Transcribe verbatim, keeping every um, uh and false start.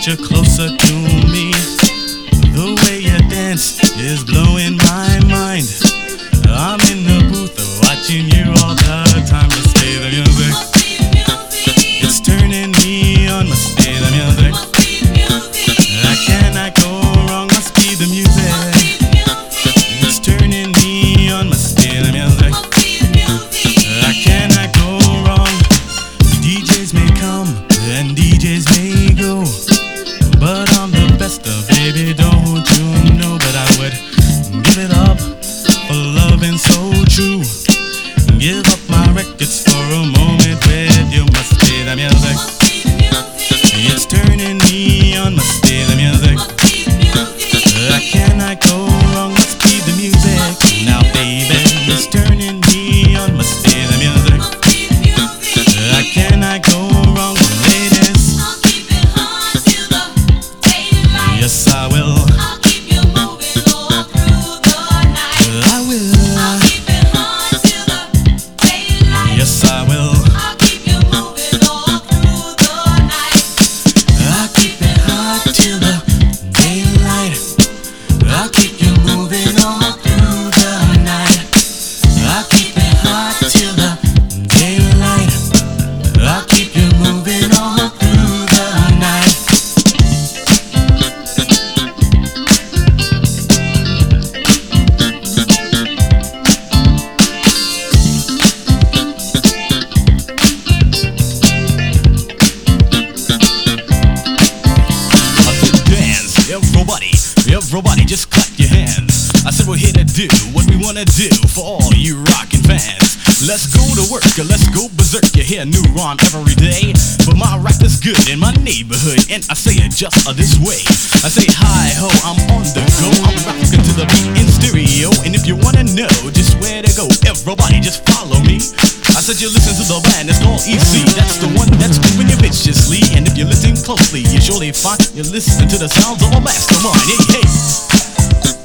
get you closer to me. The way you dance is blowing my mind. I'm in the booth watching you all the time. Must stay the music. It's turning me on. Must stay the music. I cannot go wrong. Must be the music. It's turning me on. Must stay the music. I cannot go wrong. D Js may come and D Js may go, but I'm the best of, baby, don't you know? But I would give it up for loving so true. Give up my records for a moment with you. Must be the music. It's turning me on. Must be the music. I cannot go wrong. Must be the music. Now, baby, it's turning me on. Must be the music. I cannot go wrong, ladies. Yes, I will. I'll keep you moving all through the night. I will. I'll keep it hot till the daylight. Yes, I will. I'll keep you moving all through the night. I'll keep it hot till the daylight. I'll keep you moving all through the night. I'll keep it hot till the daylight. I'll keep you moving all through the night. Dance, everybody, everybody, just clap your hands. I said we're here to do what we wanna do for all you rockin' fans. Let's go to work, or let's go berserk. You hear a new rhyme every day, but my rap is good in my neighborhood, and I say it just uh, this way. I say hi ho, I'm on the go. I'm rockin' to the beat in stereo, and if you wanna know just where to go, everybody just follow me. I said you listen to the band, it's called E C. That's the one that's moving you viciously, and if you listen closely, you surely find you're listening to the sounds of a mastermind. Hey, hey.